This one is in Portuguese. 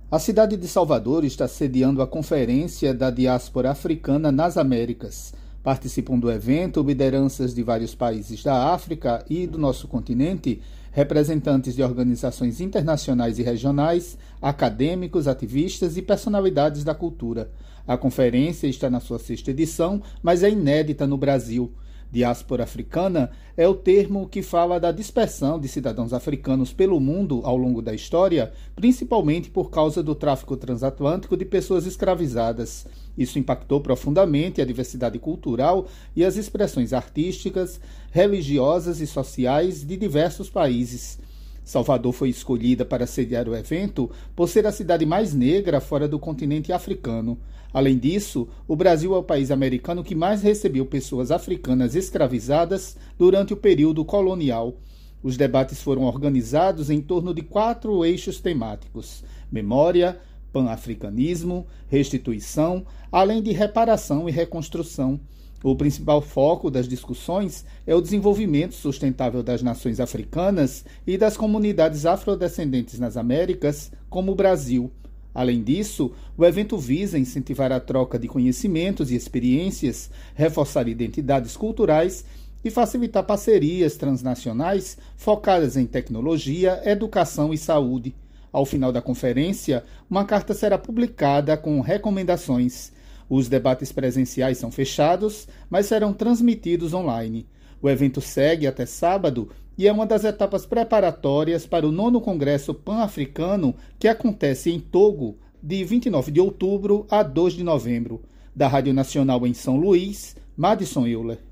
A cidade de Salvador está sediando a Conferência da Diáspora Africana nas Américas. Participam do evento lideranças de vários países da África e do nosso continente, representantes de organizações internacionais e regionais, acadêmicos, ativistas e personalidades da cultura. A conferência está na sua 6ª edição, mas é inédita no Brasil. Diáspora africana é o termo que fala da dispersão de cidadãos africanos pelo mundo ao longo da história, principalmente por causa do tráfico transatlântico de pessoas escravizadas. Isso impactou profundamente a diversidade cultural e as expressões artísticas, religiosas e sociais de diversos países. Salvador foi escolhida para sediar o evento por ser a cidade mais negra fora do continente africano. Além disso, o Brasil é o país americano que mais recebeu pessoas africanas escravizadas durante o período colonial. Os debates foram organizados em torno de 4 eixos temáticos: memória, pan-africanismo, restituição, além de reparação e reconstrução. O principal foco das discussões é o desenvolvimento sustentável das nações africanas e das comunidades afrodescendentes nas Américas, como o Brasil. Além disso, o evento visa incentivar a troca de conhecimentos e experiências, reforçar identidades culturais e facilitar parcerias transnacionais focadas em tecnologia, educação e saúde. Ao final da conferência, uma carta será publicada com recomendações. Os debates presenciais são fechados, mas serão transmitidos online. O evento segue até sábado e é uma das etapas preparatórias para o 9º Congresso Pan-Africano, que acontece em Togo, de 29 de outubro a 2 de novembro. Da Rádio Nacional em São Luís, Madison Euler.